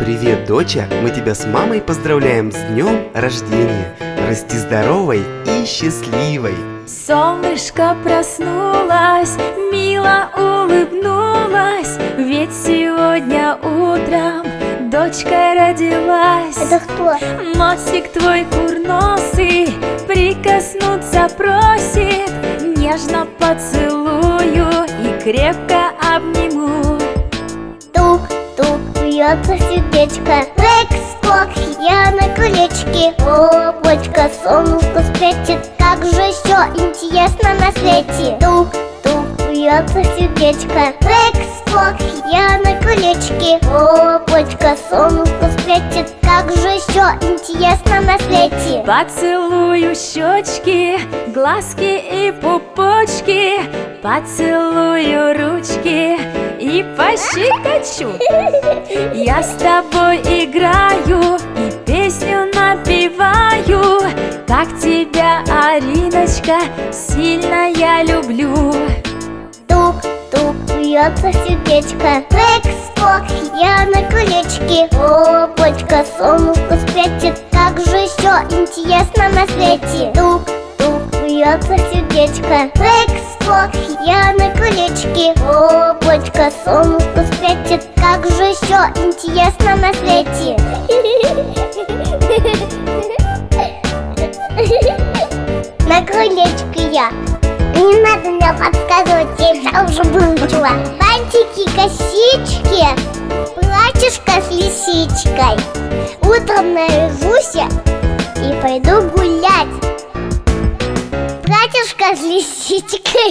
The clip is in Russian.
Привет, доча! Мы тебя с мамой поздравляем с днем рождения! Расти здоровой и счастливой! Солнышко проснулось, мило улыбнулась, ведь сегодня утром дочка родилась. Это кто? Носик твой курносый прикоснуться просит, нежно поцелую и крепко обниму. Тук-тук, бьется сердечко. Лэк-скок, я на колечке. Облачко, солнышко светит, как же все интересно на свете. Тук-тук, бьется сердечко. Лэк-скок, я на колечке. Облачко, солнышко светит, как же все интересно на свете. Поцелую щечки, глазки и пупочки, поцелую ручки и пощекочу. Я с тобой играю и песню напеваю, как тебя, Ариночка, сильно я люблю. Тук-тук, бьется сердечко. Лэк-скок, я на колечке. Облачко, солнышко светит, как же все интересно на свете. Тук-тук, бьется сердечко. Лэк-скок, я на колечке. Облачко, солнышко светит, как же все интересно на свете. На крылечке я. Не надо мне подсказывать, я уже выучила. Бантики, косички, платьишко с лисичкой. Утром наряжусь и пойду гулять. Платьишко с лисичкой.